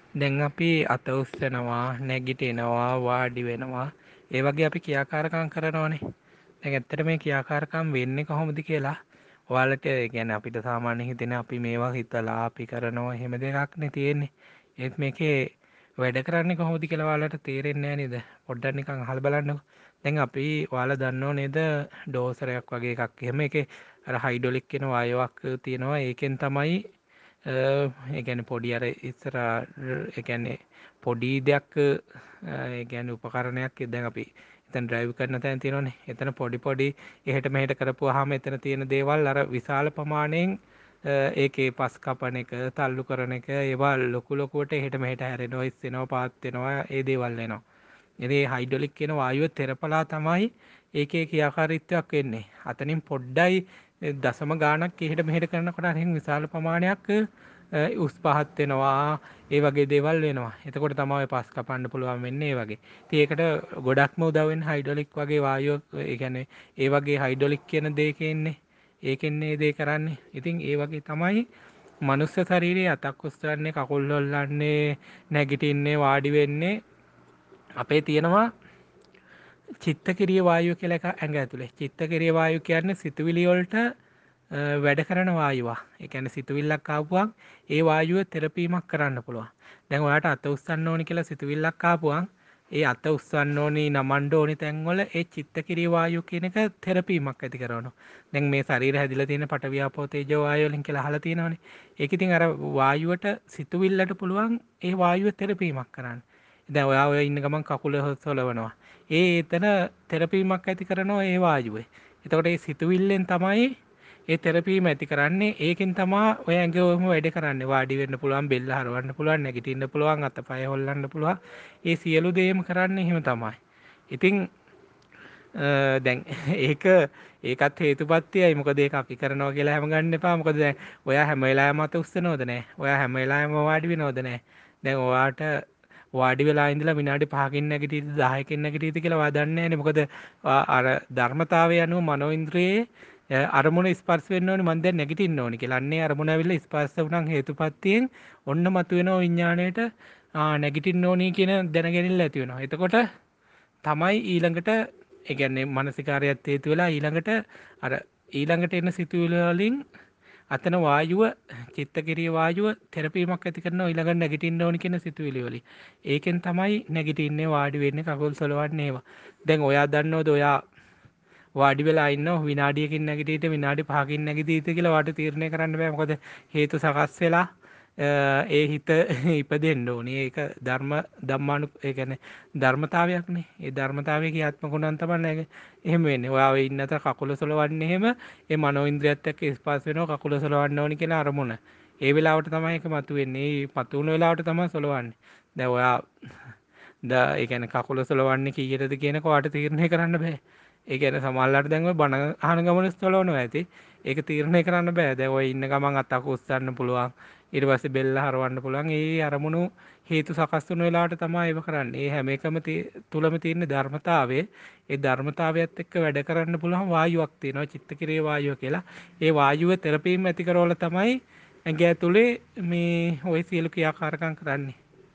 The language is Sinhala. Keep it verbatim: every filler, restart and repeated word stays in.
දැන් අපි අත උස්සනවා, නැගිටිනවා, වාඩි වෙනවා. ඒ වගේ අපි ක්‍රියාකාරකම් කරනවානේ. දැන් ඇත්තට මේ ක්‍රියාකාරකම් වෙන්නේ කොහොමද කියලා ඔයාලට ඒ කියන්නේ අපිට සාමාන්‍ය හිතෙන අපි මේවා හිතලා අපි කරනවා එහෙම දෙයක් නේ තියෙන්නේ. ඒත් මේකේ වැඩ කරන්නේ කොහොමද කියලා ඔයාලට තේරෙන්නේ නැහැ නේද? පොඩ්ඩක් නිකන් අහලා බලන්නකෝ. දැන් අපි ඔයාලා දන්නව නේද ඩෝසරයක් වගේ එකක්. එහෙම ඒකේ අර හයිඩ්‍රොලික් කියන වායුවක් තියෙනවා. ඒකෙන් තමයි ඒ කියන්නේ පොඩි අර ඉස්සර ඒ කියන්නේ පොඩි දෙයක් ඒ කියන්නේ උපකරණයක් දැන් අපි එතන ඩ්‍රයිව් කරන තැන තියෙනවනේ. එතන පොඩි පොඩි එහෙට මෙහෙට කරපුවාම එතන තියෙන දේවල් අර විශාල ප්‍රමාණයෙන් ඒකේ පස් කපන එක, තල්ලු කරන එක ඒවා ලොකු ලොකුවට එහෙට මෙහෙට හැරෙනවා, ඉස්සෙනවා, පාත් වෙනවා, ඒ දේවල් වෙනවා. ඉතින් හයිඩ්‍රොලික් කියන වායුව තෙරපලා තමයි ඒකේ ක්‍රියාකාරීත්වයක් වෙන්නේ. අතනින් පොඩ්ඩයි දශම ගාණක් එහෙට මෙහෙට කරනකොට අරින් විශාල ප්‍රමාණයක් උස් පහත් වෙනවා. ඒ වගේ දේවල් වෙනවා. එතකොට තමයි පස් කපන්න පුළුවන් වෙන්නේ ඒ වගේ. ඉතින් ඒකට ගොඩක්ම උදව් වෙන්නේ හයිඩ්‍රොලික් වගේ වායුව. ඒ කියන්නේ ඒ වගේ හයිඩ්‍රොලික් කියන දෙයකින්නේ. ඒකෙන්නේ දේ කරන්නේ. ඉතින් ඒ වගේ තමයි මනුස්ස ශරීරයේ අතක් උස්සන්නේ, කකුල් හොල්ලන්නේ, නැගිටින්නේ, වාඩි වෙන්නේ අපේ තියෙනවා චිත්තකිරිය වායුව කියලා එක ඇඟ ඇතුලේ. චිත්තකිරිය වායුව කියන්නේ සිතුවිලි වලට වැඩ කරන වායුවක්. ඒ කියන්නේ සිතුවිල්ලක් ආපුවම ඒ වායුව තෙරපීමක් කරන්න පුළුවන්. දැන් ඔයාලට අත උස්සන්න ඕනි කියලා සිතුවිල්ලක් ආපුවම ඒ අත උස්සන්න ඕනි, නමන්න ඕනි තැන්වල ඒ චිත්තකිරිය වායුව කියන එක තෙරපීමක් ඇති කරනවා. දැන් මේ ශරීරය හැදිලා තියෙන පඨවි ආපෝ තේජෝ වායුව වලින් කියලා අහලා තියෙනවනේ. ඒක ඉතින් අර වායුවට සිතුවිල්ලට පුළුවන් ඒ වායුව තෙරපීමක් කරන්න. දැන් ඔයා ඔය ඉන්න ගමන් කකුල සොලවනවා. ඒ එතන තෙරපීමක් ඇති කරනවා ඒ වායුවේ. එතකොට ඒ සිතුවිල්ලෙන් තමයි ඒ තෙරපීම ඇති කරන්නේ. ඒකෙන් තමයි ඔය ඇඟවම වැඩ කරන්නේ. වාඩි වෙන්න පුළුවන්, බෙල්ල හරවන්න පුළුවන්, නැගිටින්න පුළුවන්, අතපය හොල්ලන්න පුළුවන්. ඒ සියලු දේම කරන්නේ එහෙම තමයි. ඉතින් දැන් ඒක ඒකත් හේතුපත්තියයි. මොකද ඒක අපි කරනවා කියලා හැම ගන්න එපා. මොකද දැන් ඔයා හැම වෙලාවෙම අත උස්සනවද නැහැ? ඔයා හැම වෙලාවෙම වාඩි වෙනවද නැහැ? දැන් ඔයාට වාඩි වෙලා ඉඳලා විනාඩි පහකින් නැගිටීද දහයකින් නැගිටීද කියලා ඔයා දන්නේ නැහැනේ. මොකද අර ධර්මතාවය අනුව මනෝඉන්ද්‍රියේ අරමුණ ස්පර්ශ වෙන්න ඕනේ. මම දැන් නැගිටින්න ඕනේ කියලා. අන්නේ අරමුණ ඇවිල්ලා ස්පර්ශ වුණාන් හේතුපත්තියෙන් ඔන්න මතුවෙන විඥාණයට නැගිටින්න ඕනේ කියන දැනගැනිල්ල ඇති වෙනවා. එතකොට තමයි ඊළඟට ඒ කියන්නේ මානසිකාරයත් හේතු වෙලා ඊළඟට අර ඊළඟට එන සිතුවිලි වලින් අතන වායුව චිත්තකිරිය වායුව තෙරපීමක් ඇති කරනවා ඊළඟට නැගිටින්න ඕනි කියන සිතුවිලි වලින්. ඒකෙන් තමයි නැගිටින්නේ වාඩි වෙන්නේ කකුල් සොලවන්නේ ඒවා. දැන් ඔයා දන්නවද ඔයා වාඩි වෙලා ඉන්නව විනාඩියකින් නැගිටීද විනාඩි පහකින් නැගිටීද කියලා ඔයාට තීරණය කරන්න බෑ. මොකද හේතු සකස් වෙලා ඒ හිත ඉපදෙන්න ඕනේ. ඒක ධර්ම ධම්මානු ඒ කියන්නේ ධර්මතාවයක්නේ. ඒ ධර්මතාවයේ ක්‍රියාත්මක වුණාන් තමයි එහෙම වෙන්නේ. ඔයා වෙ ඉන්න අතර කකුල සොලවන්නේ එහෙම ඒ මනෝඉන්ද්‍රියත් එක්ක ස්පර්ශ වෙනවා කකුල සොලවන්න ඕනි කියන අරමුණ. ඒ වෙලාවට තමයි ඒක මතුවෙන්නේ. ඒ මතුවන වෙලාවට තමයි සොලවන්නේ. දැන් ඔයා ද ඒ කියන්නේ කකුල සොලවන්නේ කීයටද කියනක ඔයාට තීරණය කරන්න බෑ. ඒ කියන්නේ සමහරවිට දැන් ඔය බණ අහන ගමන සොලවනවා ඇති. ඒක තීරණය කරන්න බෑ. දැන් ඔය ඉන්න ගමන් අතක් උස්සන්න පුළුවන්. ඊට පස්සේ බෙල්ල හරවන්න පුළුවන්. ඒ අරමුණු හේතු සකස් වුණ වෙලාවට තමයි ඒව කරන්නේ. ඒ හැම එකම තුලම තියෙන ධර්මතාවයේ ඒ ධර්මතාවයත් එක්ක වැඩ කරන්න පුළුවන් වායුවක් තියෙනවා. චිත්තකිරිය වායුව කියලා. ඒ වායුව තෙරපීම ඇති කරවල තමයි ඇඟ ඇතුලේ මේ ওই සියලු ක්‍රියාකාරකම් කරන්නේ.